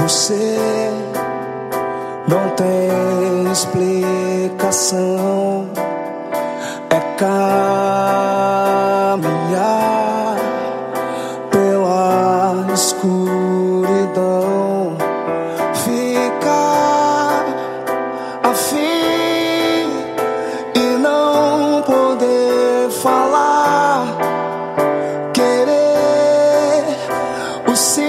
você não tem explicação. É caminhar pela escuridão, ficar afim e não poder falar, querer o sim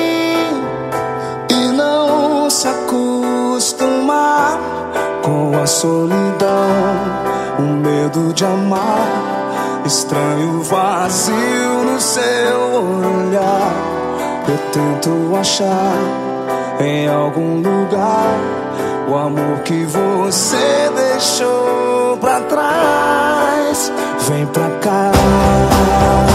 e não se acostumar com a solidão, o medo de amar, estranho vazio no seu olhar. Eu tento achar em algum lugar o amor que você deixou pra trás. Vem pra cá.